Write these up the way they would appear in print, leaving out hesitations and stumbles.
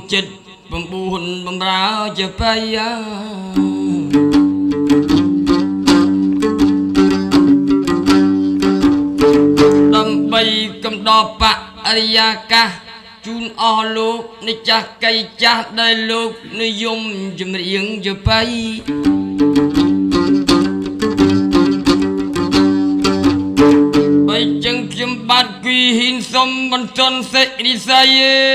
ចិត្តបំបួនបំរើជាបៃដើម្បីកំដរបរិយាកាសជូនអស់លោកនៃចាស់កៃចាស់ដែលលោកនិយមចម្រៀងជាបៃបើចឹងខ្ញុំបាទគីហ៊ីនសុំបន្តសេរីស័យ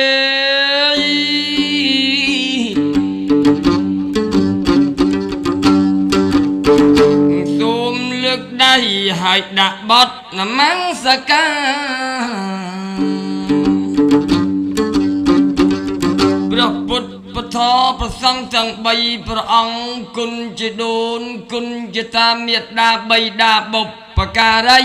សូមលើកដៃហើយដាក់បទនមស្ការព្រះពុទ្ធពធប្រសង្ឃទាំង3ព្រះអង្គគុណជាដូនគុណជាតាមេត្តាបិតាបុព្វការី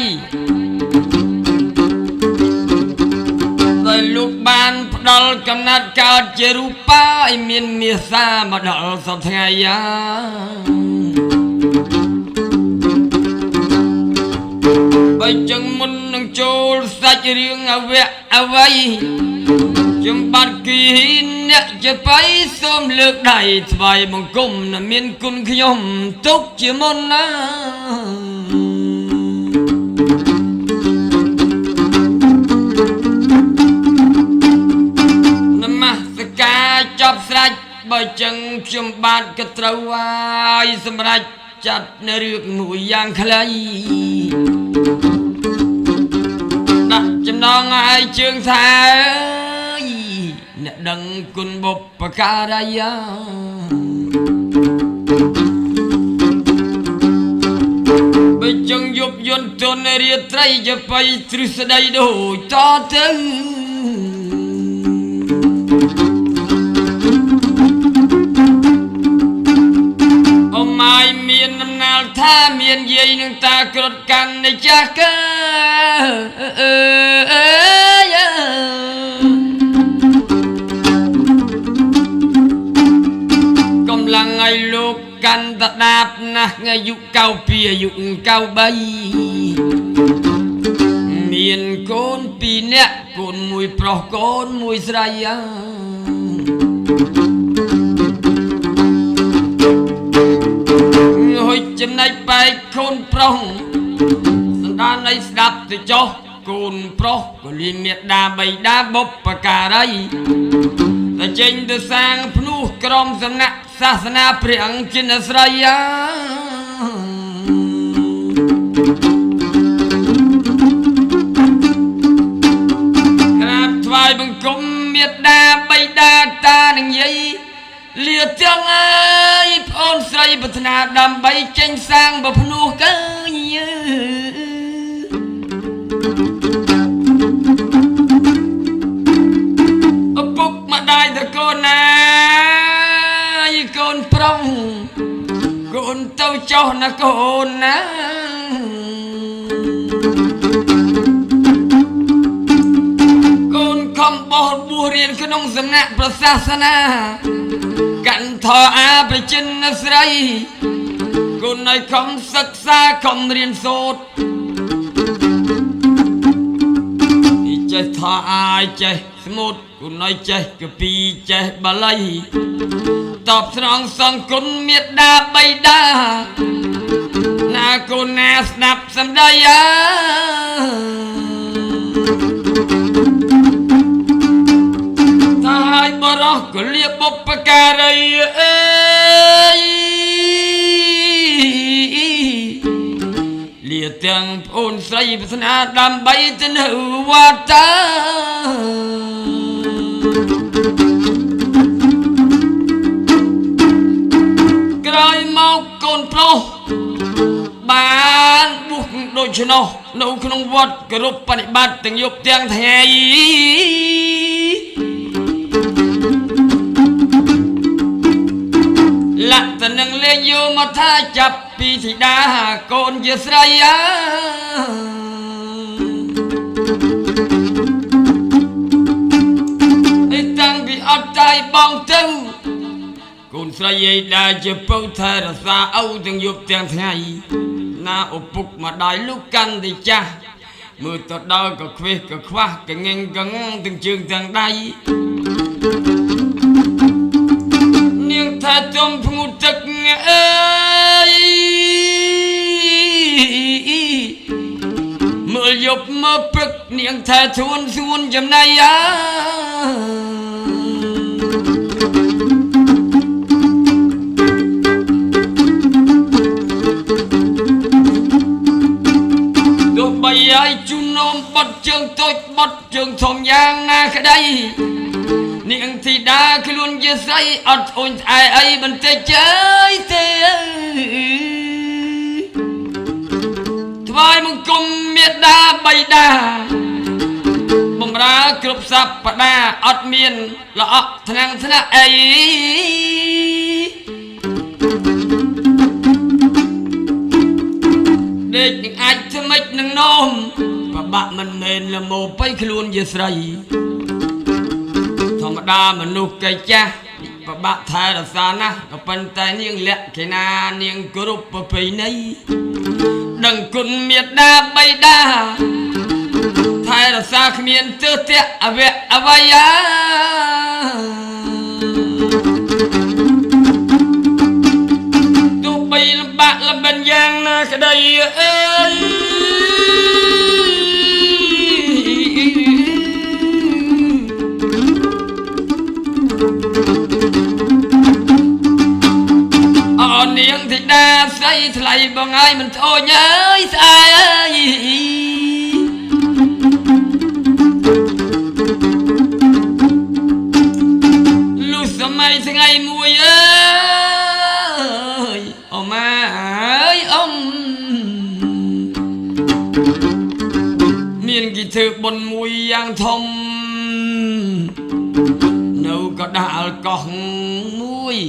ដោយលោកបានផ្ដល់កំណត់កើតជារូបាឲ្យមានមាសាមកដល់សពថ្ងៃបើចឹងមុននឹងចូលសាច់រឿងអវៈអវ័យខ្ញុំបាទគីអ្នកជាបៃសូមលើកដៃថ្វាយបង្គំណាមានគុណខ្ញុំទុកជាមុនណានមស្ការចប់ស្រេចបើចឹងខ្ញុំបាទក៏ត្រូវហើយសម្រាប់ចាត់នៅរឿងមួយយ៉ាងខ្លីដាក់ចំណងឲ្យជើងថាអ្នកដឹងគុណបុព្វការីបើចឹងយប់យន្តទនរាត្រីជាបៃទ្រឹស្ដីដូចតទៅអមអាយមានដំណើរថាមានយាយនឹងតាក្រត់កាន់នៃចាស់កើកំឡុងឲ្យលោកកាន់តដាបណាស់អាយុ92អាយុ93មានកូន2នាក់កូន1ប្រុសកូន1ស្រីហើយចំណែកបែកកូនប្រុសសន្តាននៃស្ដាប់ទៅចុះកូនប្រុសក៏លីមេត្តាបិតាបុព្វការីតែចេញទៅសាងភ្នោះក្រុមសំណាក់សាសនាព្រះអង្គជាអ្នកស្រីក្រាបថ្វាយបង្គំមេត្តាបិតាតានឹងយាយលាទាំងអើយប្អូនស្រីប្រាថ្នាដើម្បីចេញសាងប្រភ្នោះកើញឪពុកម្ដាយតកូនណាយកូនប្រុសកូនទៅចុះណាកូនណាកូនខំបោះបួសរៀនក្នុងសំណាក់ព្រះសាសនាកាន់ធរអាប្រជិនស្រីកូនឲ្យខំសិក្សាខំរៀនសូត្រចេះធរអាយចេះស្មូតកូនឲ្យចេះកពីចេះបាលីតបស្នងសងគុណមេត្តាបិតាណាកូនណាស្ដាប់សំដីហើយបរោះក៏លៀបបុព្វការីលាទាំងប្អូនស្រីប្រាថ្នាដើម្បីទៅនៅវត្តក្រោយមកកូនប្រុសបានបួសដូច្នោះនៅក្នុងវត្តគោរពបប្រតិបត្តិទាំងយប់ទាំងថ្ងៃលក្ខណៈលេងយោមកថាចាប់ពីធីតាកូនជាស្រីតាំងពីអត់ใจបងទៅកូនស្រីឯដែលជាពុទ្ធរសាអ៊ូទាំងយប់ទាំងថ្ងៃណាឪពុកម្ដាយលោកកាន់តែចាស់មើលទៅដល់ក៏ខ្វេះក៏ខ្វះក៏ងឹងក៏ងទាំងជើងទាំងដៃថាទំភ្ងូទឹកអើយមើលយប់មើលព្រឹកនាងថាធួនសួនចំណៃទោះបីឲ្យជូននោមបត់ជើងតូចបត់ជើងធំយ៉ាងណាក្តីនាងធីតាខ្លួនជាស្រីអត់អូនស្អែអីបន្តិចអើយទេថ្វាយបង្គំមេត្តាបៃតាបំរើគ្រប់សព្ទាអត់មានល្អក់ថ្នាំងថ្នាក់អីដេកនឹងអាចថ្មិចនឹងនោមប្របាក់មិនមែនលមោបៃខ្លួនជាស្រីធម្មតាមនុស្សកិច្ចចាស់ប្របាក់ថែរក្សាណាស់ក៏ប៉ុន្តែនាងលក្ខិណានាងគោរពប្រពៃណីដឹងគុណមេត្តាបៃតាថែរក្សាគ្មានទើសទាក់អវៈអវយាទោះបីលំបាកលំបិនយ៉ាងណាក្តីអើយនាងធីតាស្រីថ្លៃបងហើយមិនអូនអើយស្អែអើយលុះសម័យថ្ងៃមួយអើយអូម៉ាអើយអ៊ំមានគេធ្វើបុណ្យមួយយ៉ាងធំនៅកណ្ដាលកោះមួយ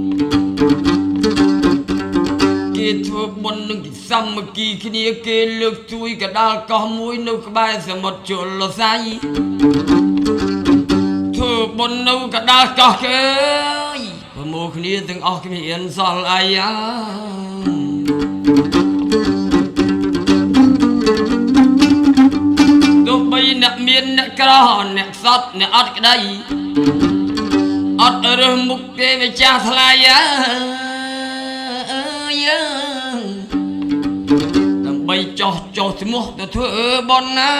គេធ្វើបុណ្យនឹងសាមគ្គីគ្នាគេលើកទួយកដាលកោះមួយនៅក្បែរសមុទ្រជលស័យធ្វើបុណ្យនៅកដាលកោះគេប្រមូលគ្នាទាំងអស់គ្មានសល់អីទោះបីអ្នកមានអ្នកក្រអ្នកសត្វអ្នកអត់ក្តីអត់រើសមុខគេម្ចាស់ថ្លៃដើម្បីចោះស្មោះទៅធ្វើបុណ្យណា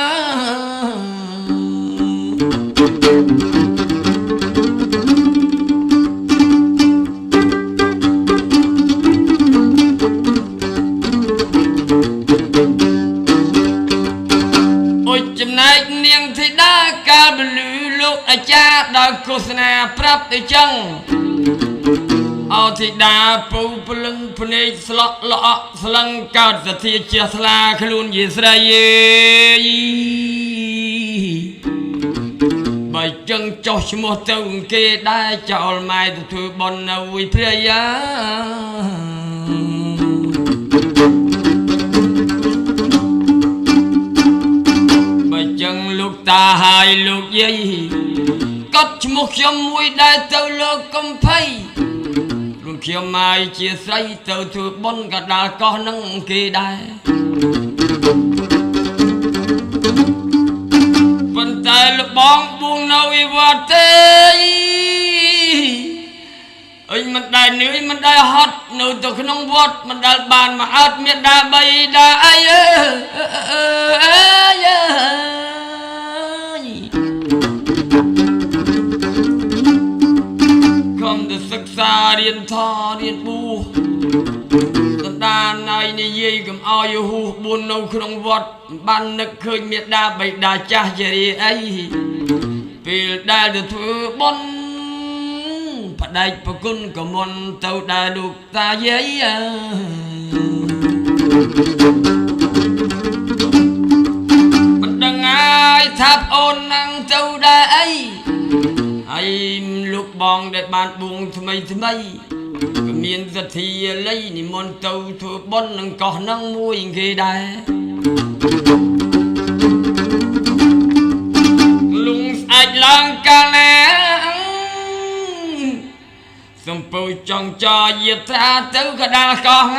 អុយចំណែកនាងធីតាកាលពលឺលោកអាចារ្យដល់ឃោសនាប្រាប់ទៅចឹងអោធីតាពូព្រលឹងភ្នែកស្លក់ល្អក់ស្លឹងកើតសធាជាស្លាខ្លួនយេស្រីបើចឹងចោះឈ្មោះទៅគេដែរចោលម៉ែទៅធ្វើបុណ្យនៅវិព្រាយាបើចឹងលោកតាហើយលោកយាយកត់ឈ្មោះខ្ញុំមួយដែរទៅលោកកំភៃខ្ញុំមកជាស្រីទៅធ្វើបុណ្យកដាលកោះនឹងគេដែរប៉ុន្តែលបងបួងនៅវិវត្តទេអញមិនដែលនឿយមិនដែលហត់នៅទៅក្នុងវត្តមិនដែលបានមកអត់មានដាបីដាអីសិក្សារៀនថរៀនបួសតដាណៃនិយាយកុំឲ្យហួសបួននៅក្នុងវត្តបាននឹកឃើញមេដាបៃតាចាស់ជារីអីពេលដែលទៅធ្វើបុណ្យផ្ដែកប្រគុណក៏មុនទៅដែរលោកតាយាយមិនដឹងហើយថាប្អូននឹងទៅដែរអីហើយលោកបងដែលបានបួងថ្មីក៏មានសទ្ធាល័យនិមន្តទៅធ្វើបុណ្យនឹងកោះនឹងមួយគេដែរលងស្អាតឡើងកាលណាសំពៅចង់ចយាត្រាទៅកដាលកោះ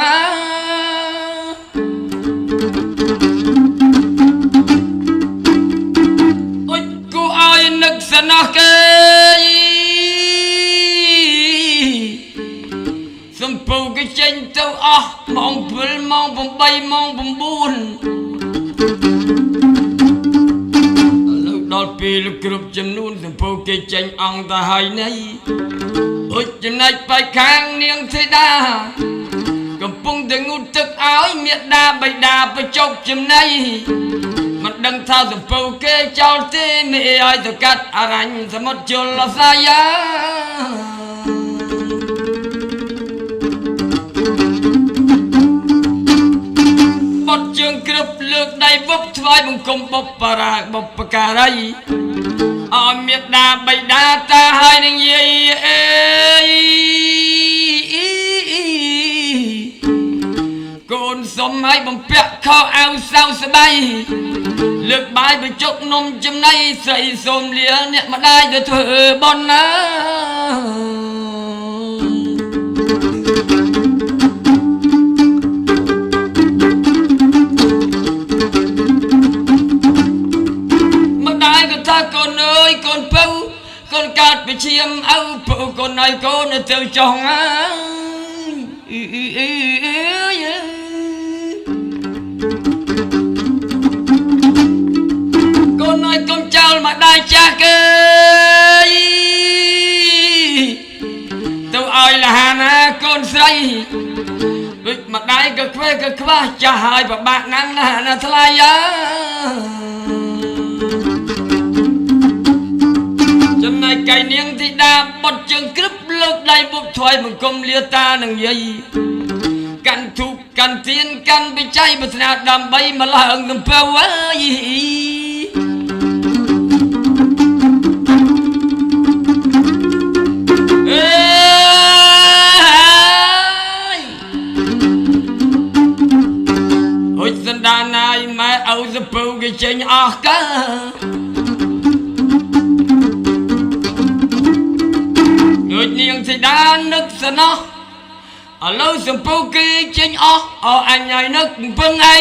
អុយគូឲ្យនឹកស្នោះគេ 3ម៉ោង9ដល់ពេលគ្រប់ចំនួនសម្ពោគេចេញអង្គទៅហើយនេះអុចចំណែកបែកខាងនាងធីតាកំពុងតែងូតទឹកឲ្យមេដាបៃតាបញ្ចុកចំណៃមិនដឹងថាសម្ពោគេចោលទេមេឲ្យទៅកាត់អរញ្ញសមុទ្រជលសាយាបត់ជើងគ្រប់លើកដៃវឹបថ្វាយបង្គំបុព្វរាបុព្វការីឲ្យមេដាបៃតាតាហើយនឹងយាយអេកូនសុំឲ្យបំពាក់ខោអាវសៅស្បៃលើកបាយបញ្ចុកនំចំណៃស្រីសូមលាអ្នកម្ដាយទៅធ្វើបុណ្យណាម្ដាយក៏ថាកូនអើយកូនពៅកូនកើតពីឈាមឪពៅកូនឲ្យកូនទៅចុងហើយកូនឲ្យកូនចោលម្ដាយចាស់គេទៅឲ្យលហាណាកូនស្រីដូចម្ដាយក៏ខ្វេក៏ខ្វះចាស់ហើយពិបាកណាស់ណាថ្លៃចំណែកកៃនាងធីតាបត់ជើងក្រឹបលើកដៃបុកថ្វាយបង្គំលាតានឹងយាយកាន់ធូបកាន់ទៀនកាន់បច្ច័យប្រាថ្នាដើម្បីមកឡើងទំពៅអើយអុចសណ្ដានណាយម៉ែឪសពៅគេចេញអស់កើដូចនាងធីតានឹកស្នោះឥឡូវសម្ពៅគេចេញអស់អញឲ្យនឹកពឹងអី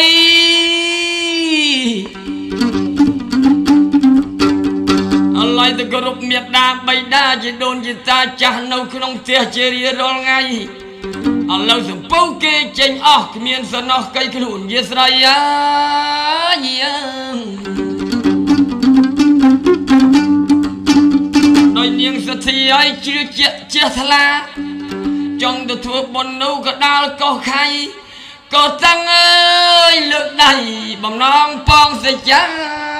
ឥឡូវទៅគោរពមេត្តាបៃតាជាដូនជាតាចាស់នៅក្នុងផ្ទះជារៀងរាល់ថ្ងៃឥឡូវសម្ពៅគេចេញអស់គ្មានស្នោះកៃខ្លួនយាស្រ័យដោយនាងសទ្ធាឲ្យជ្រឿជាក់ជាថ្លាចង់ទៅធ្វើបុណ្យនោះក៏ដាល់កោះខៃក៏តាំងអើយលើកដៃបំណងបងសេចក្ដី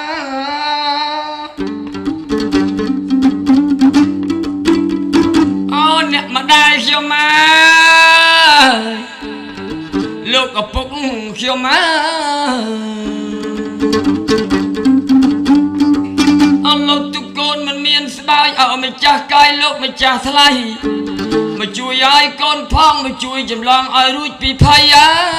អូអ្នកម្ដាយខ្ញុំមកលោកឪពុកខ្ញុំមកអឡូវទុកកូនមិនមានស្បាយឲ្យម្ចាស់កាយលោកម្ចាស់ថ្លៃមកជួយឲ្យកូនផងមកជួយចម្លងឲ្យរួចពីភ័យ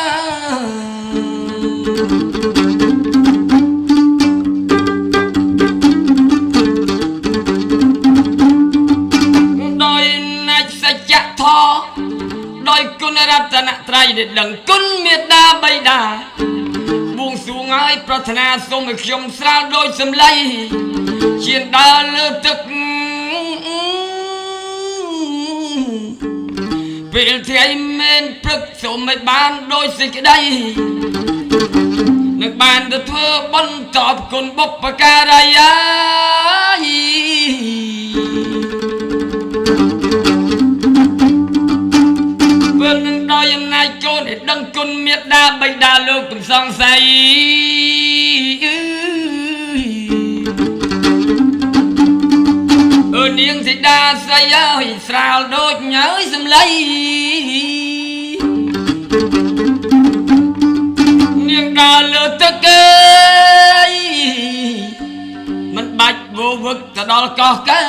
ដោយណាច់សច្ចធម៌ដោយគុណរតនត្រ័យដែលដឹងគុណមេត្តាបៃតាបួងសួងឲ្យប្រាថ្នាសូមឲ្យខ្ញុំស្រាលដោយសម្លៃឈានដើរលើទឹកពេលថ្ងៃមែនព្រឹកសូមឲ្យបានដោយសេចក្ដីនឹងបានទៅធ្វើបុណ្យតបគុណបុព្វការីពេលនឹងដោយអំណាចកូនឲ្យដឹងគុណមេត្តាបៃតាលោកកំសង្ស័យនាងធីតាស្រីអើយស្រាលដូចញើយសំឡីនាងដើរលើទឹកអើយមិនបាច់វឹកទៅដល់កោះកើ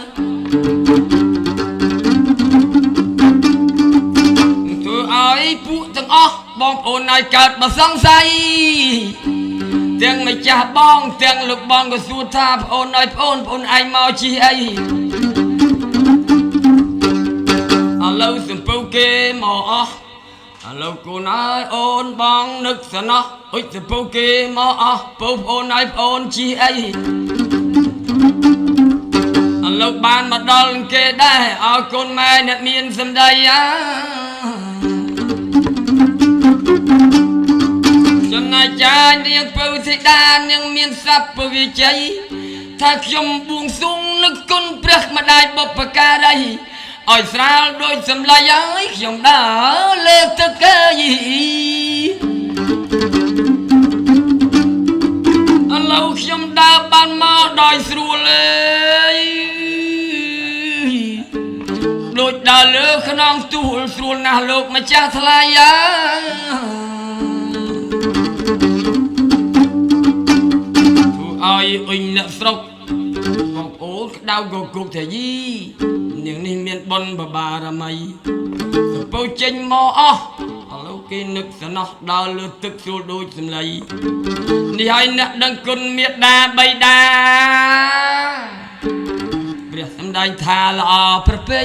ធ្វើឲ្យពួកទាំងអស់បងប្អូនឲ្យកើតបើសង្ស័យទាំងម្ចាស់បងទាំងលោកបងក៏សួរថាប្អូនឲ្យប្អូនឯងមកជិះអីឥឡូវសំពៅគេមកអស់ឥឡូវកូនអើយអូនបងនឹកស្នោះអុចសំពៅគេមកអស់ពូប្អូនឲ្យប្អូនជិះអីឥឡូវបានមកដល់គេដែរឲ្យកូនម៉ែអ្នកមានសម្ដីណាចាញនាងពៅធីតានាងមានស័ព្ទពវិជ័យថាខ្ញុំបួងសួងនឹកគុណព្រះម្ដាយបុព្វការីឲ្យស្រាលដូចសម្លាយឲ្យខ្ញុំដើរលើទឹកកាយឥឡូវខ្ញុំដើរបានមកដោយស្រួលដូចដើរលើខ្នងទូលស្រួលណាស់លោកម្ចាស់ថ្លៃឲ្យអ៊ុញអ្នកស្រុកបងប្អូនក្តៅកគុកធាយីនាងនេះមានបុណ្យបបារមីសពៅចេញមកអស់ឥឡូវគេនឹកសំណោះដើរលើទឹកស្រួលដូចសម្លៃនេះឲ្យអ្នកដឹងគុណមេត្តាបិតាព្រះសម្ដែងថាល្អប្រពៃ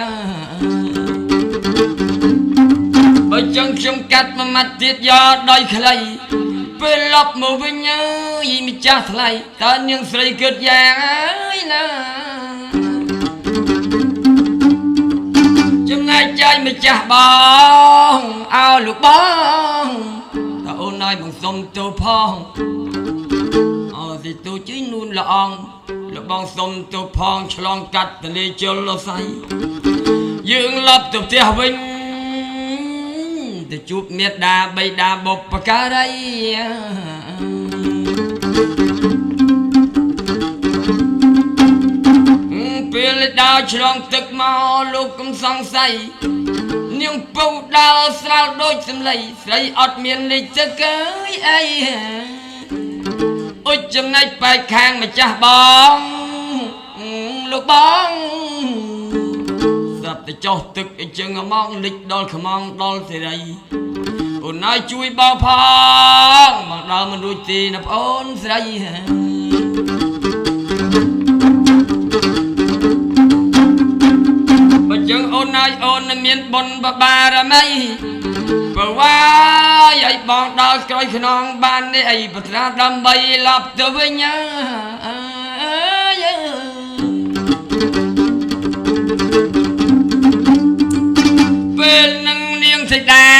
បើចឹងខ្ញុំកាត់មួយម៉ាត់ទៀតយកដោយខ្លីពេលលប់មកវិញអើយម្ចាស់ថ្លៃតើនាងស្រីគិតយ៉ាងហើយណាចំណែកចាយម្ចាស់បងអោលោកបងតើអូនឲ្យបងសុំទៅផងអើទីទូជិះនួនល្អងលោកបងសុំទៅផងឆ្លងកាត់ទលេជលស័យយើងលប់ទៅផ្ទះវិញទៅជួបមេត្តាបិតាបុព្វការីពេលដើរឆ្លងទឹកមកលោកកុំសង្ស័យនាងពៅដើរស្រាលដូចសម្លៃស្រីអត់មានលេខទឹកអីអុចចំណែកបែកខាងម្ចាស់បងលោកបងស្រាប់តែចុះទឹកអញ្ចឹងមកលិចដល់ខ្មងដល់សេរីអូនឲ្យជួយបងផងមកដល់មិនរួចទេណាប្អូនស្រីបើចឹងអូនឲ្យអូនមានបុណ្យបបារមីបើវាយឲ្យបងដល់ក្រោយខ្នងបាននេះអីបត្រាដើម្បីលប់ទៅវិញពេលនឹងនាងសីតា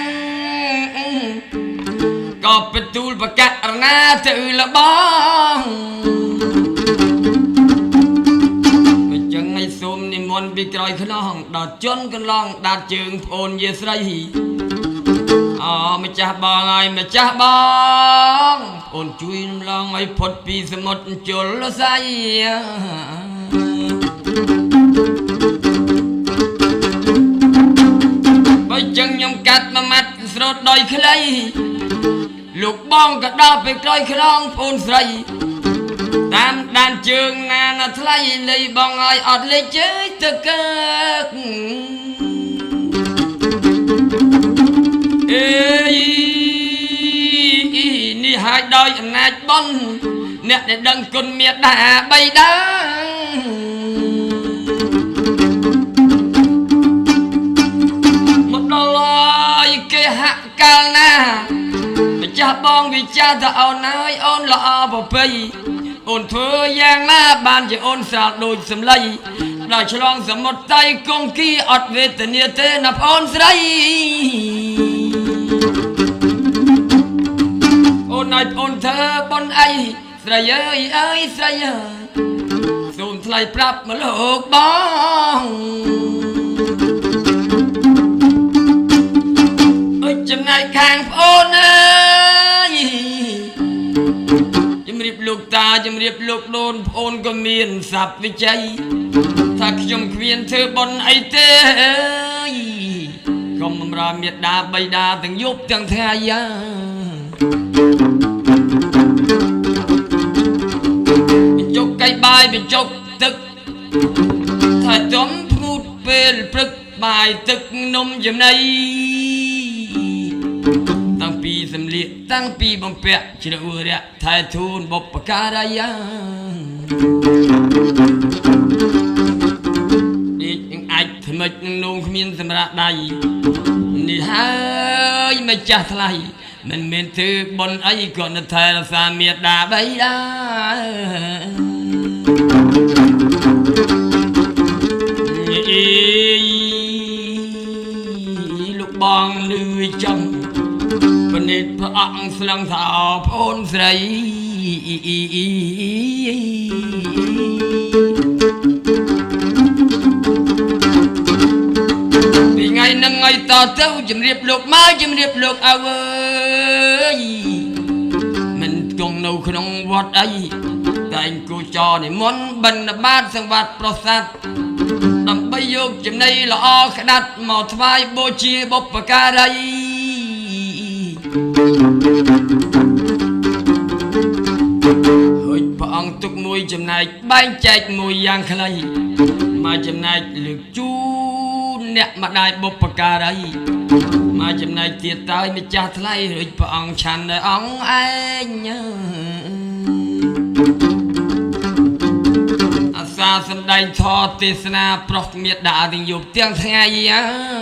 ក៏បន្ទូលប្រកាសរណាទៅលបងមិនចឹងឲ្យសូមនិមន្តពីក្រោយខ្នងដល់ជន់កន្លងដាត់ជើងប្អូនយាស្រីម្ចាស់បងហើយម្ចាស់បងអូនជួយរំលងឲ្យផុតពីសមុទ្រជលស័យបើចឹងខ្ញុំកាត់មួយម៉ាត់ស្រោតដោយខ្លីលោកបងក៏ដល់ពេលក្រោយខ្នងប្អូនស្រីតាមដានជើងណាណាថ្លៃលៃបងឲ្យអត់លេចជើយទៅកើតនេះហើយដោយអំណាចបុណ្យអ្នកដែលដឹងគុណមេត្តាបិតាមកដល់គេហាក់កាលណាម្ចាស់បងវិចារថាអូនហើយអូនល្អប្រពៃអូនធ្វើយ៉ាងណាបានជាអូនស្រាលដូចសម្លៃដល់ឆ្លងសមុទ្រតៃគង្គីអត់វេទនាទេណាប្អូនស្រីអូនឲ្យអូនធ្វើបុណ្យអីស្រីអើយស្រីសូមថ្លៃប្រាប់មកលោកបងអុចចំណែកខាងប្អូនអើយជំរាបលោកតាជំរាបលោកដូនប្អូនក៏មានស័ព្ទវិជ័យថាខ្ញុំគ្មានធ្វើបុណ្យអីទេកុំបំរើមេត្តាបិតាទាំងយប់ទាំងថ្ងៃបញ្ចុកកៃបាយបញ្ចុកទឹកថាចំផ្ងូតពេលព្រឹកបាយទឹកនំចំណីតាំងពីសម្លៀកតាំងពីបំពាក់ជ្រៅរយៈថែធូនបុព្វការីនេះអាចថ្មិចនឹងនងគ្មានសម្រាប់ដៃនេះហើយម្ចាស់ថ្លៃមិនមែនធ្វើបុណ្យអីក៏នៅថែរក្សាមេត្តាបិតាលោកបងលឺចឹងពនិតព្រះអង្គស្លឹងថាប្អូនស្រីពីថ្ងៃនឹងឲ្យតទៅជំរាបលោកមកជំរាបលោកអើយមិនគង់នៅក្នុងវត្តអីតែគូចរនិមន្តបិណ្ឌបាតសង្វាតប្រសាទដើម្បីយកចំណីល្អក្តាត់មកថ្វាយបូជាបុព្វការីហើយព្រះអង្គទុកមួយចំណែកបែងចែកមួយយ៉ាងខ្លីមកចំណែកលើកជូនអ្នកម្ដាយបុព្វការីមកចំណែកទៀតតើម្ចាស់ថ្លៃរួចព្រះអង្គឆាន់ដល់អង្គឯងអាសាសំដែងធម៌ទេសនាប្រុសមេត្តាទាំងយប់ទាំងថ្ងៃឯង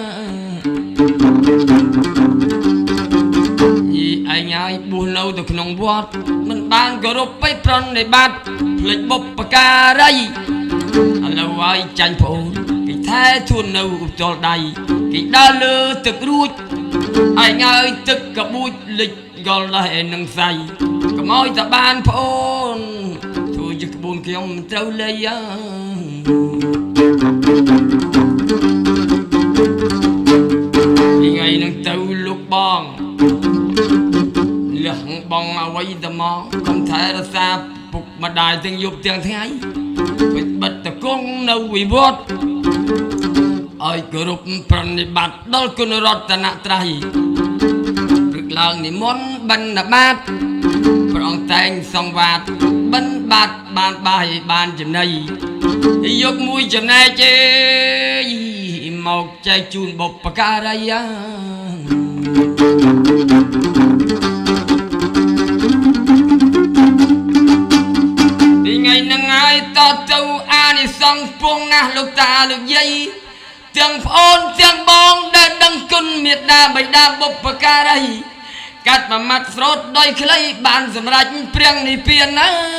ហើយបួសនៅទៅក្នុងវត្តមិនបានគោរពបិប្រណិប័តភ្លេចបុព្វការីឥឡូវហើយចាញ់ប្អូនគេថែធួននៅឧបទល់ដៃគេដើរលើទឹករួចហើយហើយទឹកកបួចលិចកលដែរនឹងសៃកុំឲ្យតែបានប្អូនធ្វើជាក្បួនខ្ញុំត្រូវលេងថ្ងៃនឹងទៅលោកបងលះបងអ្វីទៅមកកុំថែរក្សាពុកម្ដាយទាំងយប់ទាំងថ្ងៃបិទតគង់នៅវិវត្តឲ្យគោរពប្រណិប័តដល់គុណរតនត្រ័យព្រឹកឡើងនិមន្តបិណ្ឌបាតព្រះអង្គតែងសង្វាតបិណ្ឌបាតបានបាយបានចំណីយកមួយចំណែកទេមកចែកជូនបុព្វការីថ្ងៃនឹងហើយតទៅអានិសង្ឃពងណាស់លោកតាលោកយាយទាំងប្អូនទាំងបងដែលដឹងគុណមេត្តាបិតាបុព្វការីកាត់មួយម៉ាត់ស្រោតដោយខ្លីបានសម្រេចព្រះនិព្វាន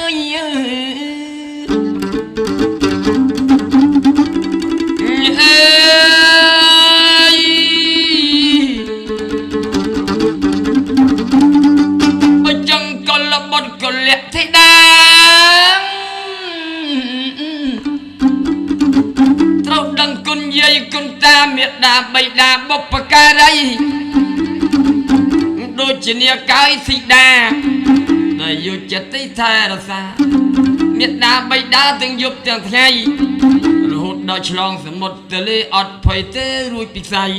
បើចឹងកលបុត្រកលៈធីតាត្រូវដឹងគុណយាយគុណតាមេត្តាបិតាបុព្វការីដូចជានាកាយស៊ីតាដែលយកចិត្តថែរក្សាមេត្តាបិតាទាំងយប់ទាំងថ្ងៃរហូតដល់ឆ្លងសមុទ្រទន្លេអត់ភ័យទេរួចពីខ្សែ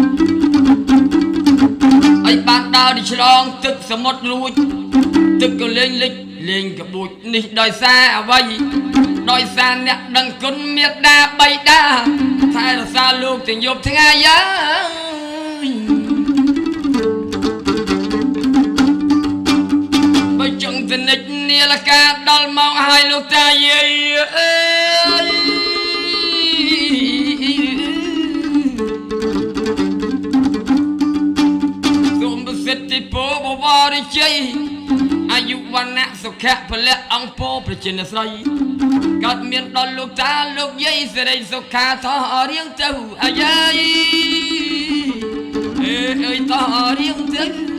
ឲ្យបានដើរឆ្លងទឹកសមុទ្ររួចទឹកក៏លេងលិចលេងកបួចនេះដោយសារអ្វីដោយសារអ្នកដឹងគុណមេត្តាបិតាថែរក្សាលោកទាំងយប់ថ្ងៃបើចង់ទៅនិចនាឡិកាដល់មកឲ្យលោកតាយាយសូមប្រសិទ្ធិពរបវរិជ័យអាយុវណ្ណៈសុខៈពលៈអង្គពោប្រជានស្រីកើតមានដល់លោកតាលោកយាយសិរីសុខាថោរៀងទៅអាយាយអើយថោរៀងទៅ